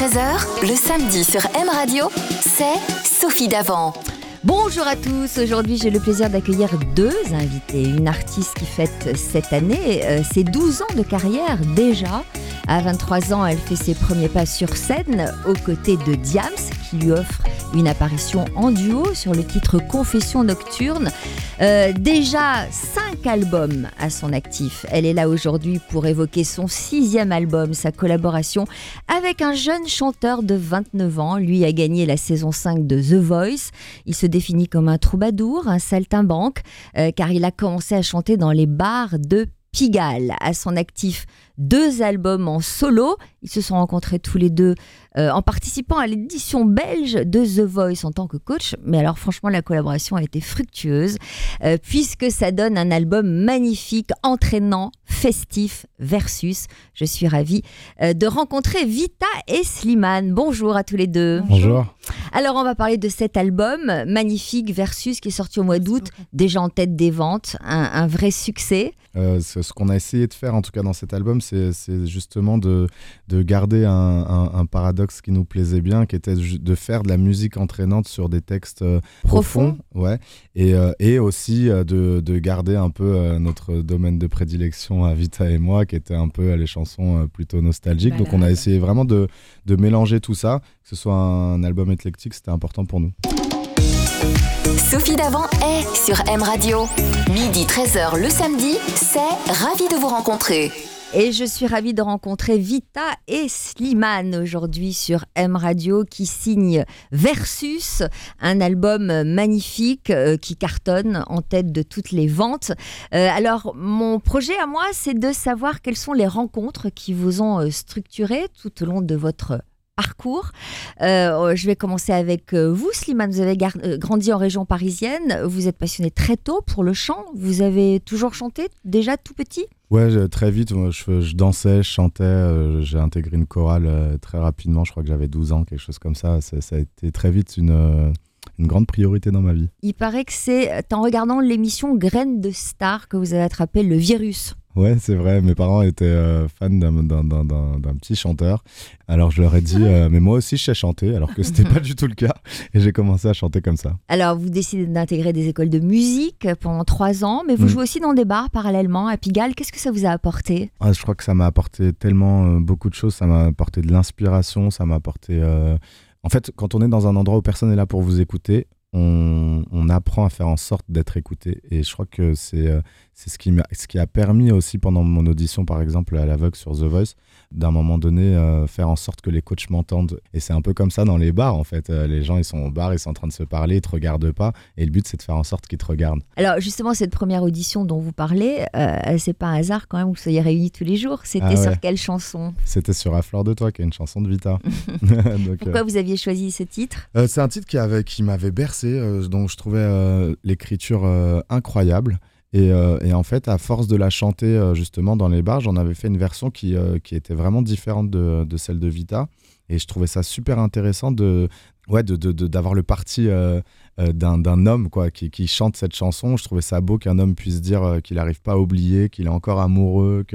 13h, le samedi sur M Radio, c'est Sophie Davant. Bonjour à tous, aujourd'hui j'ai le plaisir d'accueillir deux invités. Une artiste qui fête cette année ses 12 ans de carrière déjà. À 23 ans, elle fait ses premiers pas sur scène aux côtés de Diams qui lui offre une apparition en duo sur le titre Confession nocturne. Déjà 5 albums à son actif. Elle est là aujourd'hui pour évoquer son 6e album, sa collaboration avec un jeune chanteur de 29 ans. Lui a gagné la saison 5 de The Voice. Il se définit comme un troubadour, un saltimbanque, car il a commencé à chanter dans les bars de Pigalle. À son actif, 2 albums en solo. Ils se sont rencontrés tous les deux en participant à l'édition belge de The Voice en tant que coach. Mais alors franchement, la collaboration a été fructueuse puisque ça donne un album magnifique, entraînant, festif, Versus. Je suis ravie de rencontrer Vita et Slimane. Bonjour à tous les deux. Bonjour. Alors on va parler de cet album magnifique, Versus, qui est sorti au mois d'août, déjà en tête des ventes, un vrai succès. Ce qu'on a essayé de faire en tout cas dans cet album, c'est justement de garder un paradoxe qui nous plaisait bien, qui était de faire de la musique entraînante sur des textes profonds, ouais, et aussi de garder un peu notre domaine de prédilection à Vita et moi, qui était un peu les chansons plutôt nostalgiques. Donc on a essayé vraiment de mélanger tout ça, que ce soit un album éclectique, c'était important pour nous. Sophie Davant est sur M Radio. Midi 13h le samedi, c'est Ravi de vous rencontrer. Et je suis ravie de rencontrer Vita et Slimane aujourd'hui sur M Radio qui signe Versus, un album magnifique qui cartonne en tête de toutes les ventes. Alors mon projet à moi, c'est de savoir quelles sont les rencontres qui vous ont structuré tout au long de votre parcours. Je vais commencer avec vous, Slimane. Vous avez grandi en région parisienne. Vous êtes passionné très tôt pour le chant. Vous avez toujours chanté déjà tout petit ? Ouais, très vite. Moi, je dansais, je chantais. J'ai intégré une chorale très rapidement. Je crois que j'avais 12 ans, quelque chose comme ça. Ça a été très vite une grande priorité dans ma vie. Il paraît que c'est en regardant l'émission Graines de Star que vous avez attrapé le virus. Ouais, c'est vrai. Mes parents étaient fans d'un petit chanteur. Alors je leur ai dit, mais moi aussi je sais chanter, alors que c'était pas du tout le cas. Et j'ai commencé à chanter comme ça. Alors vous décidez d'intégrer des écoles de musique pendant 3 ans, mais vous jouez aussi dans des bars parallèlement à Pigalle. Qu'est-ce que ça vous a apporté ? Je crois que ça m'a apporté tellement beaucoup de choses. Ça m'a apporté de l'inspiration, ça m'a apporté... En fait, quand on est dans un endroit où personne n'est là pour vous écouter, on apprend à faire en sorte d'être écouté. Et je crois que c'est ce qui a permis aussi pendant mon audition, par exemple, à l'aveugle sur The Voice, d'un moment donné, faire en sorte que les coachs m'entendent. Et c'est un peu comme ça dans les bars, en fait. Les gens, ils sont au bar, ils sont en train de se parler, ils te regardent pas. Et le but, c'est de faire en sorte qu'ils te regardent. Alors, justement, cette première audition dont vous parlez, c'est pas un hasard quand même que vous soyez réunis tous les jours. C'était sur quelle chanson ? C'était sur À Fleur de Toi, qui est une chanson de Vita. Donc, pourquoi vous aviez choisi ce titre ? C'est un titre qui m'avait bercé, dont je trouvais l'écriture incroyable. Et en fait, à force de la chanter justement dans les bars, j'en avais fait une version qui était vraiment différente de celle de Vita. Et je trouvais ça super intéressant d'avoir le parti d'un homme quoi, qui chante cette chanson. Je trouvais ça beau qu'un homme puisse dire qu'il n'arrive pas à oublier, qu'il est encore amoureux.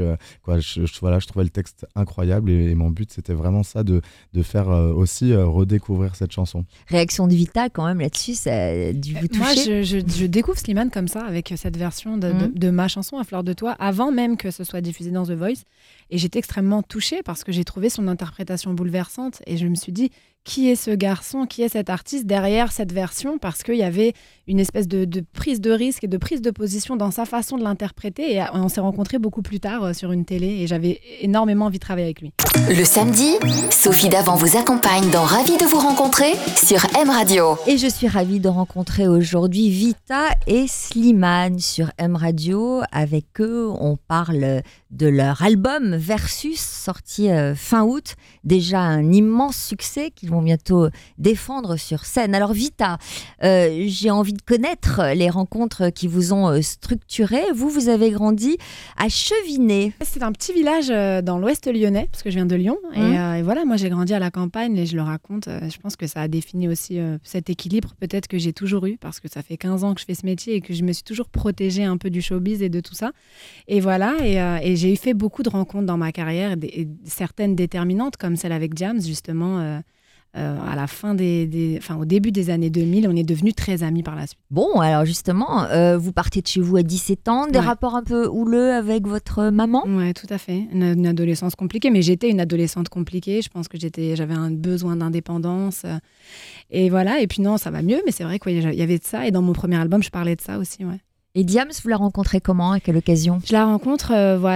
Je trouvais le texte incroyable et mon but, c'était vraiment ça, de faire aussi redécouvrir cette chanson. Réaction de Vita quand même là-dessus, ça a dû vous toucher ? Moi, je découvre Slimane comme ça, avec cette version de ma chanson À Fleur de Toi, avant même que ce soit diffusé dans The Voice. Et j'étais extrêmement touchée parce que j'ai trouvé son interprétation bouleversante. Et je me suis dit, qui est ce garçon, qui est cet artiste derrière cette version ? Parce qu'il y avait une espèce de prise de risque et de prise de position dans sa façon de l'interpréter. Et on s'est rencontrés beaucoup plus tard sur une télé et j'avais énormément envie de travailler avec lui. Le samedi, Sophie Davant vous accompagne dans Ravi de vous rencontrer sur M Radio. Et je suis ravie de rencontrer aujourd'hui Vita et Slimane sur M Radio. Avec eux, on parle de leur album Versus, sorti fin août. Déjà un immense succès qu'ils vont bientôt défendre sur scène. Alors Vita, j'ai envie de connaître les rencontres qui vous ont structuré. Vous avez grandi à Chevinay. C'est un petit village dans l'ouest lyonnais, parce que je viens de Lyon. Et voilà, moi j'ai grandi à la campagne et je le raconte. Je pense que ça a défini aussi cet équilibre peut-être que j'ai toujours eu, parce que ça fait 15 ans que je fais ce métier et que je me suis toujours protégée un peu du showbiz et de tout ça. Et voilà, et j'ai fait beaucoup de rencontres dans ma carrière, et certaines déterminantes, comme celle avec Diams, justement. À la fin au début des années 2000, on est devenus très amis par la suite. Bon, alors justement, vous partez de chez vous à 17 ans, des rapports un peu houleux avec votre maman ? Oui, tout à fait. Une adolescence compliquée, mais j'étais une adolescente compliquée. Je pense que j'avais un besoin d'indépendance. Et voilà, et puis non, ça va mieux, mais c'est vrai qu'il y avait de ça. Et dans mon premier album, je parlais de ça aussi, ouais. Et Diams, vous la rencontrez comment ? À quelle occasion ? Je la rencontre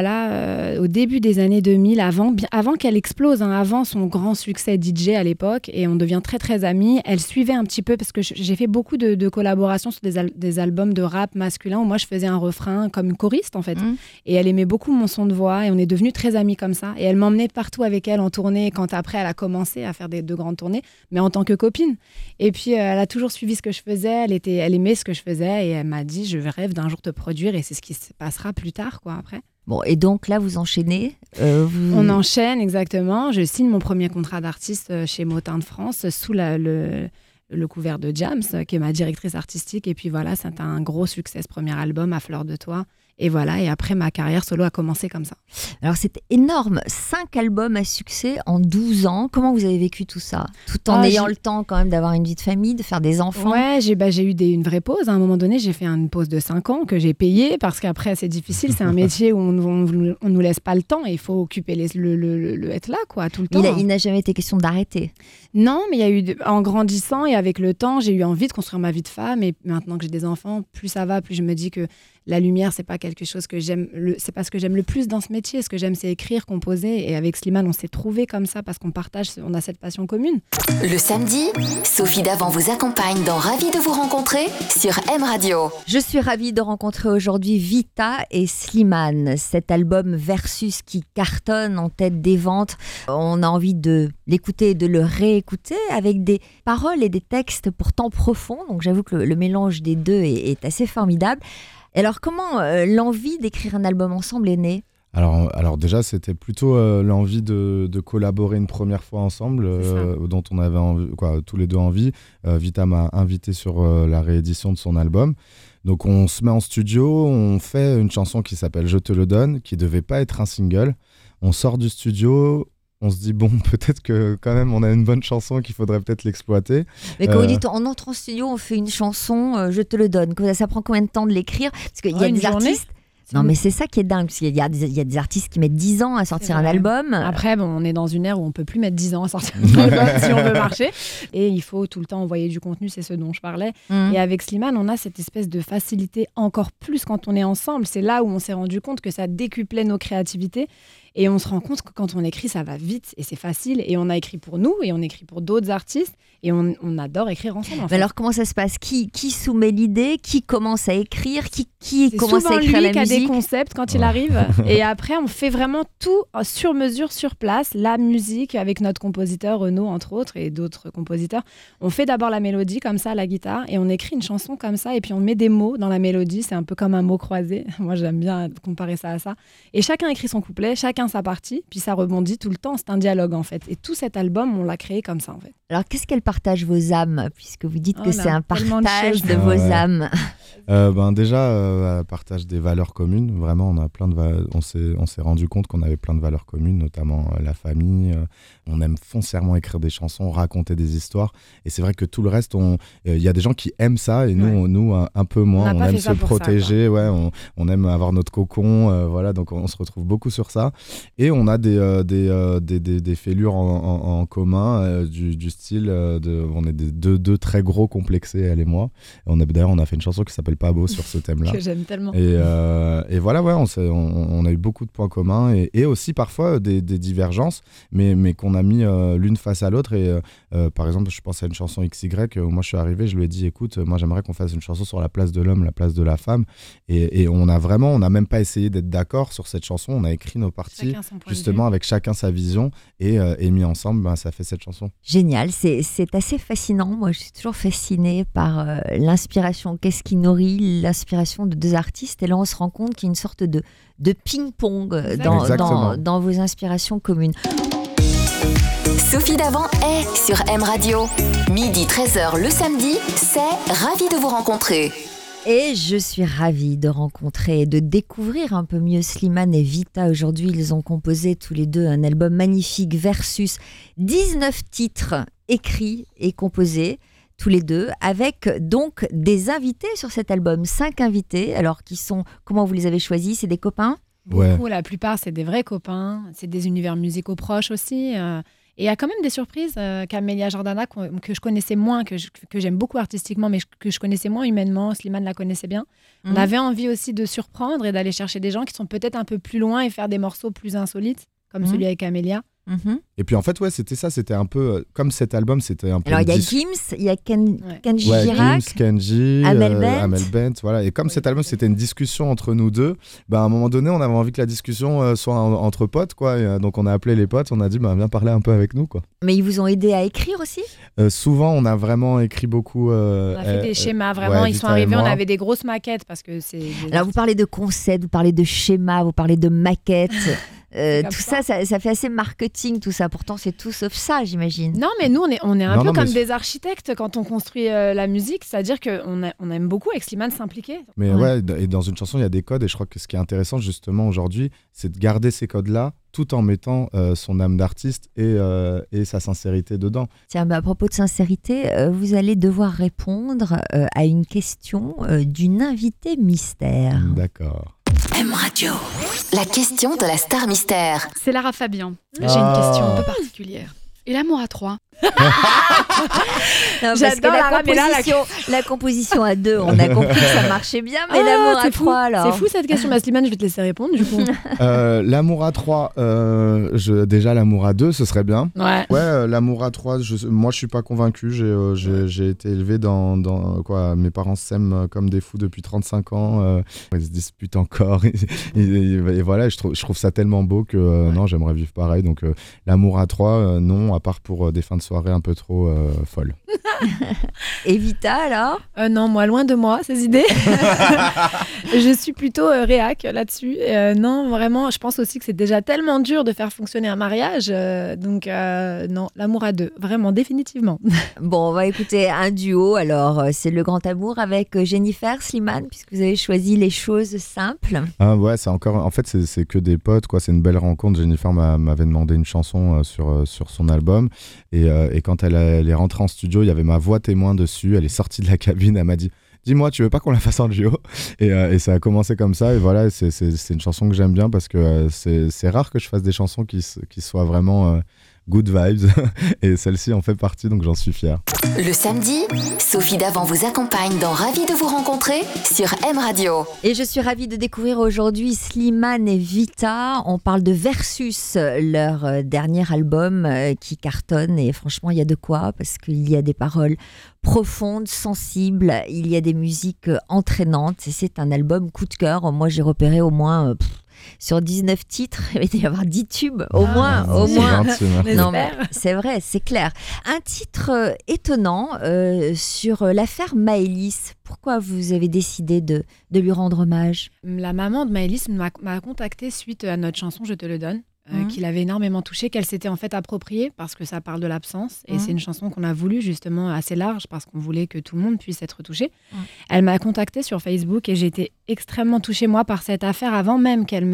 au début des années 2000, avant qu'elle explose, avant son grand succès DJ à l'époque, et on devient très très amis. Elle suivait un petit peu, parce que j'ai fait beaucoup de collaborations sur des albums de rap masculin, où moi je faisais un refrain comme une choriste en fait. Et elle aimait beaucoup mon son de voix, et on est devenus très amis comme ça. Et elle m'emmenait partout avec elle en tournée, quand après elle a commencé à faire de grandes tournées, mais en tant que copine. Et puis elle a toujours suivi ce que je faisais, elle aimait ce que je faisais, et elle m'a dit, je rêve d'un jour te produire, et c'est ce qui se passera plus tard, quoi, après. Bon, et donc là, vous enchaînez On enchaîne, exactement. Je signe mon premier contrat d'artiste chez Motin de France, sous le couvert de Diams, qui est ma directrice artistique. Et puis voilà, c'est un gros succès, ce premier album, À Fleur de Toi. Et voilà, et après, ma carrière solo a commencé comme ça. Alors, c'est énorme. 5 albums à succès en 12 ans. Comment vous avez vécu tout ça ? Tout en ayant le temps quand même d'avoir une vie de famille, de faire des enfants. Ouais, j'ai eu une vraie pause. À un moment donné, j'ai fait une pause de 5 ans que j'ai payée, parce qu'après, c'est difficile. C'est un métier où on nous laisse pas le temps, et il faut occuper être là, quoi, tout le temps. Il n'a jamais été question d'arrêter. Non, mais il y a eu, en grandissant et avec le temps, j'ai eu envie de construire ma vie de femme. Et maintenant que j'ai des enfants, plus ça va, plus je me dis que la lumière, c'est pas quelque chose que j'aime. C'est pas ce que j'aime le plus dans ce métier. Ce que j'aime, c'est écrire, composer. Et avec Slimane, on s'est trouvés comme ça parce qu'on on a cette passion commune. Le samedi, Sophie Davant vous accompagne dans Ravi de vous rencontrer sur M Radio. Je suis ravie de rencontrer aujourd'hui Vita et Slimane. Cet album Versus qui cartonne en tête des ventes. On a envie de l'écouter et de le réécouter avec des paroles et des textes pourtant profonds. Donc j'avoue que le mélange des deux est assez formidable. Alors, comment l'envie d'écrire un album ensemble est née ? Alors déjà, c'était plutôt l'envie de collaborer une première fois ensemble, dont on avait tous les deux envie. Vita m'a invité sur la réédition de son album. Donc on se met en studio, on fait une chanson qui s'appelle « Je te le donne », qui devait pas être un single. On sort du studio... On se dit, bon, peut-être que quand même, on a une bonne chanson qu'il faudrait peut-être l'exploiter. Mais quand vous dites, en entrant en studio, on fait une chanson, je te le donne. Ça prend combien de temps de l'écrire ? Parce qu'il y a des artistes... Non, mais c'est ça qui est dingue, parce qu'il y a des artistes qui mettent 10 ans à sortir un album. Après, on est dans une ère où on ne peut plus mettre 10 ans à sortir un album si on veut marcher. Et il faut tout le temps envoyer du contenu, c'est ce dont je parlais. Et avec Slimane, on a cette espèce de facilité encore plus quand on est ensemble. C'est là où on s'est rendu compte que ça décuplait nos créativités. Et on se rend compte que quand on écrit, ça va vite et c'est facile. Et on a écrit pour nous et on écrit pour d'autres artistes. Et on adore écrire ensemble. En fait. Alors, comment ça se passe ? Qui soumet l'idée ? Qui commence à écrire ? Qui commence à écrire la musique ? C'est souvent lui qui a des concepts quand il arrive. Et après, on fait vraiment tout sur mesure, sur place. La musique, avec notre compositeur Renaud, entre autres, et d'autres compositeurs. On fait d'abord la mélodie, comme ça, à la guitare. Et on écrit une chanson comme ça. Et puis, on met des mots dans la mélodie. C'est un peu comme un mot croisé. Moi, j'aime bien comparer ça à ça. Et chacun écrit son couplet, chacun sa partie. Puis, ça rebondit tout le temps. C'est un dialogue, en fait. Et tout cet album, on l'a créé comme ça, en fait. Alors, qu'est-ce qu'elle partage vos âmes, puisque vous dites que c'est un partage de vos âmes. Déjà, elle partage des valeurs communes. Vraiment, on a on s'est rendu compte qu'on avait plein de valeurs communes, notamment la famille. On aime foncièrement écrire des chansons, raconter des histoires. Et c'est vrai que tout le reste, il y a des gens qui aiment ça, et nous un peu moins. On aime se protéger, on aime avoir notre cocon. Voilà, donc on se retrouve beaucoup sur ça. Et on a des fêlures en commun, du style on est deux très gros complexés, elle et moi. D'ailleurs, on a fait une chanson qui s'appelle Pas beau sur ce thème-là. Que j'aime tellement. Et voilà, on a eu beaucoup de points communs et aussi parfois des divergences, mais qu'on a mis l'une face à l'autre. Et par exemple, je pense à une chanson XY où moi je suis arrivé, je lui ai dit, écoute, moi j'aimerais qu'on fasse une chanson sur la place de l'homme, la place de la femme. Et on n'a même pas essayé d'être d'accord sur cette chanson. On a écrit nos parties justement avec chacun sa vision et mis ensemble, ça fait cette chanson. Génial, c'est assez fascinant. Moi, je suis toujours fascinée par l'inspiration. Qu'est-ce qui nourrit l'inspiration de deux artistes ? Et là, on se rend compte qu'il y a une sorte de ping-pong dans vos inspirations communes. Sophie Davant est sur M Radio. Midi 13h le samedi, c'est Ravi de vous rencontrer. Et je suis ravie de rencontrer et de découvrir un peu mieux Slimane et Vita. Aujourd'hui, ils ont composé tous les deux un album magnifique, Versus. 19 titres écrits et composés, tous les deux, avec donc des invités sur cet album. 5 invités, alors qui sont, comment vous les avez choisis? C'est des copains? Beaucoup, la plupart, c'est des vrais copains. C'est des univers musicaux proches aussi. Et il y a quand même des surprises. Camélia Jordana, que je connaissais moins, que j'aime beaucoup artistiquement, mais que je connaissais moins humainement. Slimane la connaissait bien. On avait envie aussi de surprendre et d'aller chercher des gens qui sont peut-être un peu plus loin et faire des morceaux plus insolites, comme celui avec Camélia. Et puis en fait, c'était ça, c'était un peu comme cet album, c'était un peu. Alors il y a Gims, il y a Kenji Girac, Gims, Kenji, Amel Bent, voilà. Et comme cet album, c'était une discussion entre nous deux, à un moment donné, on avait envie que la discussion soit entre potes, quoi. Et, donc on a appelé les potes, on a dit, viens parler un peu avec nous, quoi. Mais ils vous ont aidé à écrire aussi? Souvent, on a vraiment écrit beaucoup. On a fait des schémas, vraiment. Ils sont arrivés, on avait des grosses maquettes parce que c'est. Alors vous parlez de concept, vous parlez de schéma, vous parlez de maquettes. Tout ça fait assez marketing, tout ça. Pourtant, c'est tout sauf ça, j'imagine. Non, mais nous, on est un peu comme des architectes quand on construit la musique. C'est-à-dire qu'on aime beaucoup avec Slimane s'impliquer. Mais et dans une chanson, il y a des codes. Et je crois que ce qui est intéressant, justement, aujourd'hui, c'est de garder ces codes-là tout en mettant son âme d'artiste et sa sincérité dedans. Tiens, à propos de sincérité, vous allez devoir répondre à une question d'une invitée mystère. D'accord. M Radio. La question de la star mystère. C'est Lara Fabian. J'ai une question un peu particulière. Et l'amour à 3? Non, j'adore la composition à 2, on a compris que ça marchait bien, mais l'amour à 3 alors. C'est fou cette question, Slimane, je vais te laisser répondre du coup. L'amour à 3, déjà l'amour à 2, ce serait bien. Ouais, l'amour à 3, moi je suis pas convaincu, j'ai été élevé dans quoi, mes parents s'aiment comme des fous depuis 35 ans, ils se disputent encore, et voilà, je trouve ça tellement beau que non, j'aimerais vivre pareil, donc l'amour à 3, non, à part pour des fins de soirée un peu trop folles. Et Vita alors? Non, moi, loin de moi, ces idées. Je suis plutôt réac là-dessus. Non, vraiment, je pense aussi que c'est déjà tellement dur de faire fonctionner un mariage. Donc, non, l'amour à 2, vraiment, définitivement. Bon, on va écouter un duo. Alors, c'est Le Grand Amour avec Jennifer, Slimane, puisque vous avez choisi Les Choses Simples. Ah ouais, c'est encore... En fait, c'est que des potes, quoi. C'est une belle rencontre. Jennifer m'avait demandé une chanson sur son album. Et quand elle est rentrée en studio, il y avait ma voix témoin dessus. Elle est sortie de la cabine, elle m'a dit « Dis-moi, tu veux pas qu'on la fasse en duo ?» Et ça a commencé comme ça. Et voilà, c'est une chanson que j'aime bien parce que c'est rare que je fasse des chansons qui soient vraiment good vibes. Et celle-ci en fait partie, donc j'en suis fier. Le samedi, Sophie Davant vous accompagne dans Ravi de vous rencontrer sur M Radio. Et je suis ravie de découvrir aujourd'hui Slimane et Vita. On parle de Versus, leur dernier album qui cartonne. Et franchement, il y a de quoi, parce qu'il y a des paroles profondes, sensibles. Il y a des musiques entraînantes. Et c'est un album coup de cœur. Moi, j'ai repéré au moins... sur 19 titres, il va y avoir 10 tubes, au moins. Non, mais c'est vrai, c'est clair. Un titre étonnant sur l'affaire Maëlys. Pourquoi vous avez décidé de lui rendre hommage? La maman de Maëlys m'a contactée suite à notre chanson « Je te le donne ». Qui l'avait énormément touchée, qu'elle s'était en fait appropriée parce que ça parle de l'absence et c'est une chanson qu'on a voulu justement assez large parce qu'on voulait que tout le monde puisse être touché. Elle m'a contactée sur Facebook et j'ai été extrêmement touchée moi par cette affaire avant même qu'elle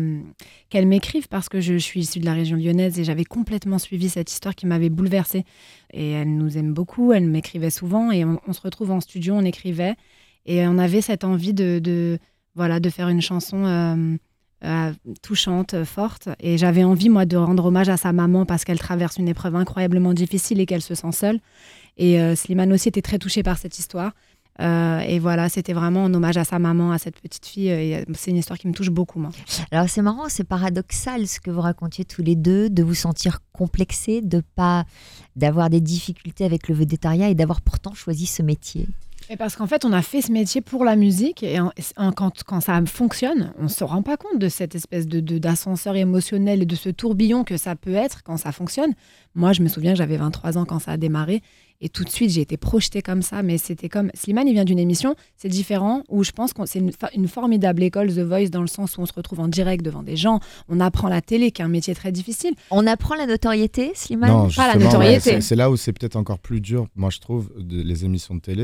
m'écrive parce que je suis issue de la région lyonnaise et j'avais complètement suivi cette histoire qui m'avait bouleversée et elle nous aime beaucoup, elle m'écrivait souvent et on se retrouve en studio, on écrivait et on avait cette envie de faire une chanson touchante, forte. Et j'avais envie, moi, de rendre hommage à sa maman parce qu'elle traverse une épreuve incroyablement difficile et qu'elle se sent seule. Et Slimane aussi était très touché par cette histoire. Et voilà, c'était vraiment un hommage à sa maman, à cette petite fille. Et c'est une histoire qui me touche beaucoup, moi. Alors, c'est marrant, c'est paradoxal ce que vous racontiez tous les deux, de vous sentir complexé, d'avoir des difficultés avec le védétariat et d'avoir pourtant choisi ce métier. Et parce qu'en fait, on a fait ce métier pour la musique et quand ça fonctionne, on ne se rend pas compte de cette espèce d'ascenseur émotionnel et de ce tourbillon que ça peut être quand ça fonctionne. Moi, je me souviens que j'avais 23 ans quand ça a démarré et tout de suite, j'ai été projetée comme ça. Mais c'était comme... Slimane, il vient d'une émission, c'est différent, où je pense que c'est une formidable école, The Voice, dans le sens où on se retrouve en direct devant des gens. On apprend la télé, qui est un métier très difficile. On apprend la notoriété, Slimane? Non, pas la notoriété. C'est là où c'est peut-être encore plus dur, moi je trouve, les émissions de télé, c'est que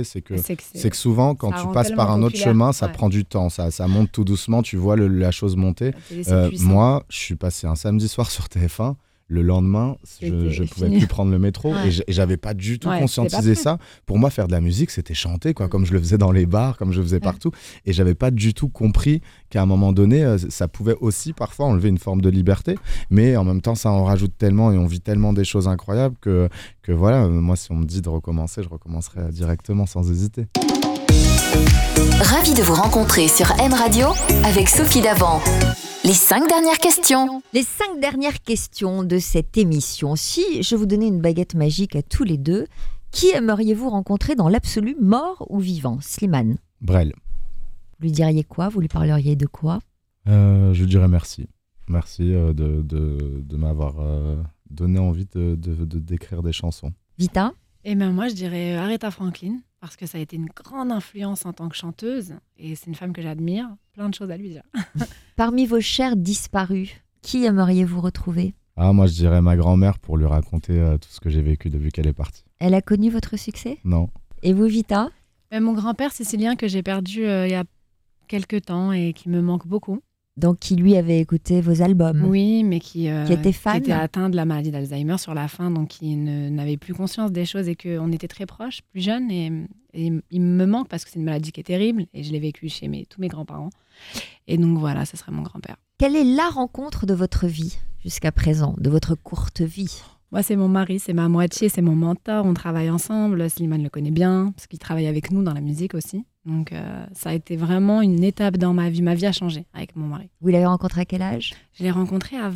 c'est que souvent, quand tu passes par un autre chemin, ça prend du temps. Ça monte tout doucement, tu vois la chose monter. Moi, je suis passé un samedi soir sur TF1. Le lendemain, je ne pouvais plus prendre le métro et j'avais pas du tout conscientisé ça. Pour moi, faire de la musique, c'était chanter, quoi, comme je le faisais dans les bars, comme je le faisais partout. Et j'avais pas du tout compris qu'à un moment donné, ça pouvait aussi parfois enlever une forme de liberté. Mais en même temps, ça en rajoute tellement et on vit tellement des choses incroyables que voilà, moi, si on me dit de recommencer, je recommencerai directement sans hésiter. Ravi de vous rencontrer sur M Radio avec Sophie Davant. Les 5 dernières questions. Les 5 dernières questions de cette émission. Si je vous donnais une baguette magique à tous les deux, qui aimeriez-vous rencontrer dans l'absolu, mort ou vivant? Slimane. Brel. Vous lui diriez quoi? Vous lui parleriez de quoi? Je lui dirais merci. Merci de m'avoir donné envie de d'écrire des chansons. Vita? Et ben moi, je dirais Aretha Franklin, parce que ça a été une grande influence en tant que chanteuse, et c'est une femme que j'admire. Plein de choses à lui dire. Parmi vos chers disparus, qui aimeriez-vous retrouver? Moi, je dirais ma grand-mère pour lui raconter tout ce que j'ai vécu depuis qu'elle est partie. Elle a connu votre succès? Non. Et vous, Vita? Mon grand-père sicilien que j'ai perdu il y a quelques temps et qui me manque beaucoup. Donc, qui lui avait écouté vos albums? Oui, mais qui était fan? Qui était atteint de la maladie d'Alzheimer sur la fin, donc qui n'avait plus conscience des choses et qu'on était très proches, plus jeunes. Et il me manque parce que c'est une maladie qui est terrible et je l'ai vécue chez tous mes grands-parents. Et donc voilà, ce serait mon grand-père. Quelle est la rencontre de votre vie jusqu'à présent, de votre courte vie? Moi, c'est mon mari, c'est ma moitié, c'est mon mentor. On travaille ensemble. Slimane le connaît bien parce qu'il travaille avec nous dans la musique aussi. Donc, ça a été vraiment une étape dans ma vie. Ma vie a changé avec mon mari. Vous l'avez rencontré à quel âge? Je l'ai rencontré à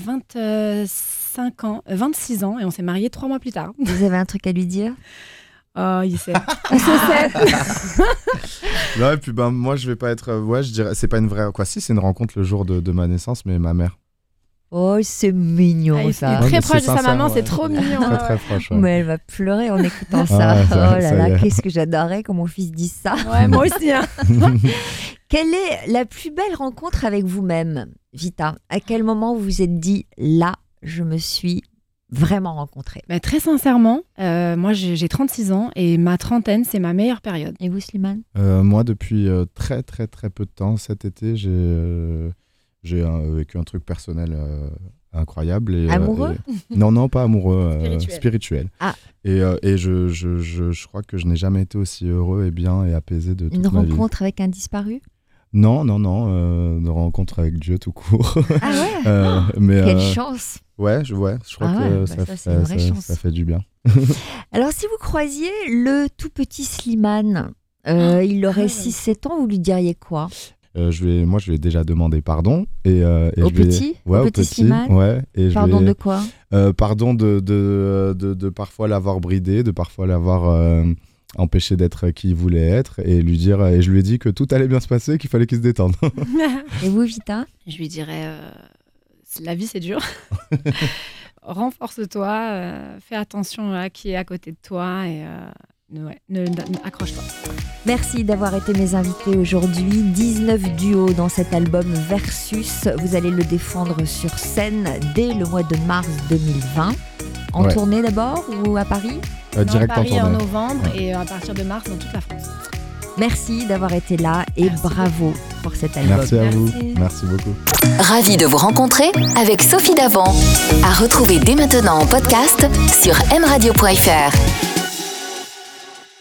26 ans et on s'est mariés 3 mois plus tard. Vous avez un truc à lui dire? Oh, il sait. Il sait. Non, et puis moi, je vais pas être... je dirais, c'est pas une vraie... Quoi, si, c'est une rencontre le jour de ma naissance, mais ma mère. Oh, c'est mignon ça. Il est très proche de sa maman, c'est trop mignon. Très, très proche. Ouais. Mais elle va pleurer en écoutant ça. Oh là là, qu'est-ce que j'adorerais quand mon fils dise ça. Ouais, moi aussi. Hein. Quelle est la plus belle rencontre avec vous-même, Vita? À quel moment vous vous êtes dit, là, je me suis vraiment rencontrée? Très sincèrement, moi j'ai 36 ans et ma trentaine, c'est ma meilleure période. Et vous, Slimane? Moi, depuis très, très, très peu de temps, cet été, j'ai vécu un truc personnel incroyable. Et, amoureux? Non, pas amoureux, spirituel. Ah. Et je crois que je n'ai jamais été aussi heureux et bien et apaisé de toute ma vie. Une rencontre avec un disparu? Non, une rencontre avec Dieu tout court. Ah ouais. Mais, quelle chance. Ouais, je crois que ça fait du bien. Alors, si vous croisiez le tout petit Slimane, il aurait 6-7 ans, vous lui diriez quoi? Je lui ai déjà demandé pardon. Au petit Slimane? Ouais. Et pardon de quoi? Pardon de parfois l'avoir bridé, de parfois l'avoir empêché d'être qui il voulait être, et je lui ai dit que tout allait bien se passer, qu'il fallait qu'il se détende. Et vous, Vita? Je lui dirais, la vie c'est dur. Renforce-toi, fais attention à qui est à côté de toi et... accroche-toi. Merci d'avoir été mes invités aujourd'hui. 19 duos dans cet album Versus. Vous allez le défendre sur scène dès le mois de mars 2020. En tournée d'abord ou à Paris? Direct à Paris en tournée. En novembre et à partir de mars dans toute la France. Merci d'avoir été là et bravo pour cet album. Merci à vous. Merci beaucoup. Ravi de vous rencontrer avec Sophie Davant. À retrouver dès maintenant en podcast sur mradio.fr.